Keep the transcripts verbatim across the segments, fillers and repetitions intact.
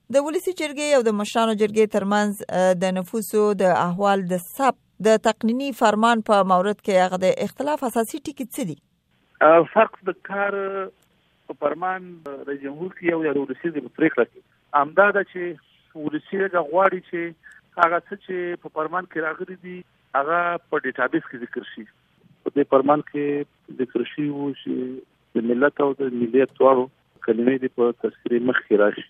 د ولسی جرګې او د مشرانو جرګې ترمنځ د نفوسو د احوال د ثبت د تقنینی فرمان په مورد کې هغه د اختلاف اساسي ټکي څه دي؟ فرق د کار په فرمان رئیس جمهور کې او د ولسی د پریکړه کې امدا ده چې ولسی د غواړي چې هغه څه چې په فرمان کې راغلي دي هغه په ډیټابیس کې ذکر شي. په دې فرمان کې ذکر شي وو چې د ملت او د ملیت دواړو کلمې دي په تذکرې مخ کې راشي.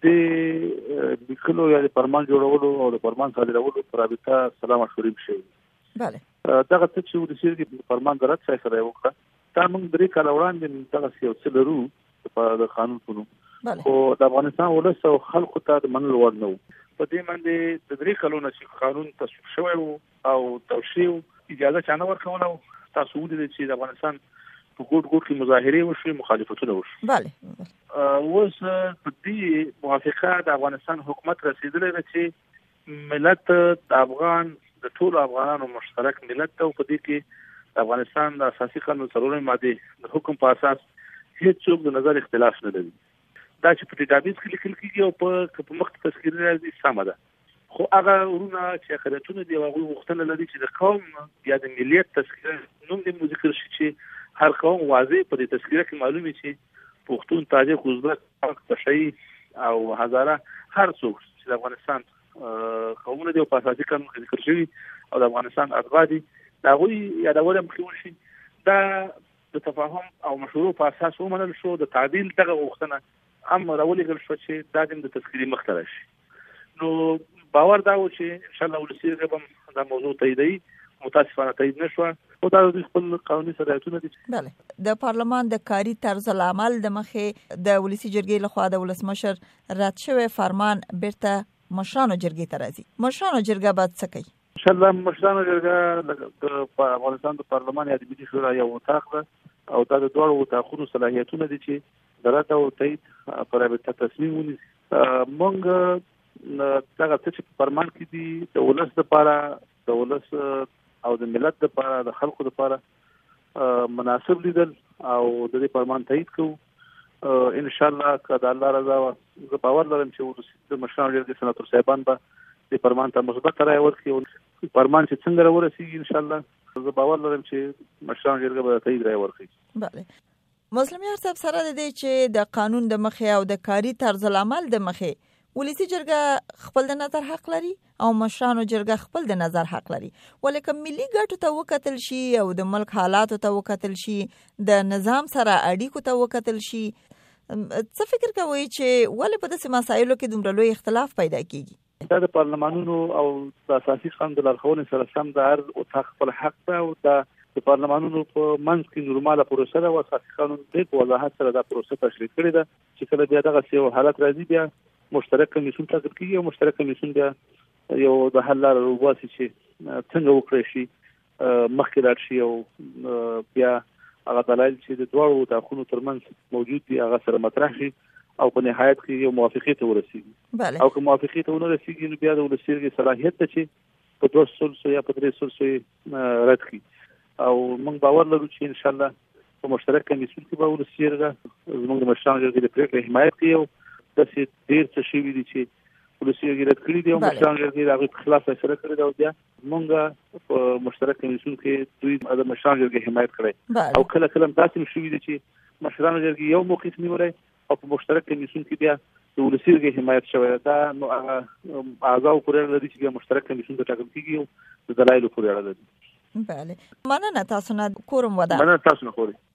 د لیکلو یا د فرمان جوړولو او د فرمان صادرولو پر رابطه سلام مشورې شوي. بله دغه څه چې ولسی د فرمان د رد ځای سره وکړه دا موږ درې کاله وړاندې دغه څه یو څه لرو د قانون په نوم، خو د افغانستان ولس او خلکو ته د منلو وړ نه و. په دې باندې د درې کلونو چې قانون تصویب شوی و او توشیع اجازه چا نه ورکوله. تاسو ولیدل چې د افغانستان په ګوټ ګوټ کې مظاهرې وشوې، مخالفتونه وشو. بله اوس په دې موافقه د افغانستان حکومت رسیدلی ده چې ملت د افغان د ټولو افغانانو مشترک ملت ته، په دې کې د افغانستان د اساسي قانون څلورمې ماده د حکم په اساس هیڅوک د نظر اختلاف نه لري. دا چې په ډیټابیس کې لیکل کېږي او په په مخ تذکرې راځي سمه ده، خو هغه ورونه چې اخرتونه دی هغه غوښتنه لري چې د قوم یا د ملیت تذکره نوم دې ذکر شي چې هر قوم واضح په دې تذکره کې معلومي چې پښتون، تاجک، ازبک، پشاهي او هزاره هر څوک چې د افغانستان قومونه دی په اساسي قانون کې ذکر شوی او د افغانستان اتباع دي دا غوي یادول مخکې شي. دا د تفاهم او مشورو په اساس ومنل شو. د تعدیل دغه غوښتنه هم راولېږل شو چې دا د تذکرې مخ ته راشي. نو باور دا و چې ان شاء الله ولسی جرګه دا موضوع تاییدوي. متاسفانه تایید نشو او دا د خپل قانوني صلاحیتونه دي. بله د پارلمان د کاري طرز العمل د مخې د ولسی جرګې لخوا د ولسمشر رد شوی فرمان بیرته مشرانو جرګې ته راځي. مشرانو جرګه باید څه کوي؟ ان شاء الله مشرانو جرګه د افغانستان د پارلمان یا د ملي شورا یو اتاق ده او دا د دوړو اتاقونو صلاحیتونه دي چې د رد او تایید پر رابطه تصمیم ونیسي. موږ دغه څه چې په فرمان کې دي د ولس لپاره، د ولس او د ملت لپاره، د خلکو لپاره مناسب لیدل او د دې فرمان تایید کوو. ان شاء الله که د الله رضا زه باور لرم چې ولسی د مشرانو جرګې سناتور صاحبان به د فرمان ته مثبت رایه ورکړي او فرمان چې څنګه راورسیږي ان شاء الله زه باور لرم چې مشرانو جرګه به تایید رایه ورکړي. بله مسلم یار صاحب، سره د دې چې د قانون د مخې او د کاري طرز العمل د مخې ولسی جرګه خپل د نظر حق لري او مشرانو جرګه خپل د نظر حق لري، ولکه ملي ګټو ته وکتل شي او د ملک حالاتو ته وکتل شي، د نظام سره اړیکو ته وکتل شي، څه فکر کوئ چې ولې په داسې مسایلو کې دومره لوی اختلاف پیدا کیږي؟ دا د پارلمانونو او د اساسي قانون د لارښوونې سره سم د هر اتاق خپل حق ده او د پارلمانونو په منځ کې نورماله پروسه ده او اساسي قانون دې په وضاحت سره دا پروسه تشریح کړې ده چې کله بیا دغه یو حالت راځي بیا مشترک کمیسیون ټاکل کېږي او مشترک کمیسیون بیا یو د حل لاره وباسي چې څنګه وکړی شي مخکې لاړ شي او بیا هغه دلایل چې د دواړو اتاقونو ترمنځ موجود دي هغه سره مطرح شي او په نهایت کې یو موافقې ته ورسیږي. او که موافقې ته ونه رسیږي نو بیا د ولسی جرګې صلاحیت ته چې په دوه سلسو یا په درې سلسو رد کړي. او موږ باور لرو چې ان شاء الله په مشترک کمیسیون کې به ولسی جرګه زموږ د مشرانو جرګې د پریکړې حمایت کوي او داسې ډېر څه شوي دي چې ولسی جرګې رد کړي دي او مشرانو جرګې د هغوی په خلاف فیصله کړې ده او بیا موږ په مشترک کمیسیون کې دوی د مشرانو جرګې حمایت کړی او کله کله داسې هم شوي دي چې مشرانو جرګې یو موقف نیولی او په مشترک کمیسیون کې بیا د ولسی جرګې حمایت شوی ده. دا نو هغه اعضاو پورې اړه لري چې بیا مشترک کمیسیون ته ټاکل کېږي او د دلایلو پورې اړه لري. بله مننه، تاسو نه کورم وده. مننه تاسو نه خوري.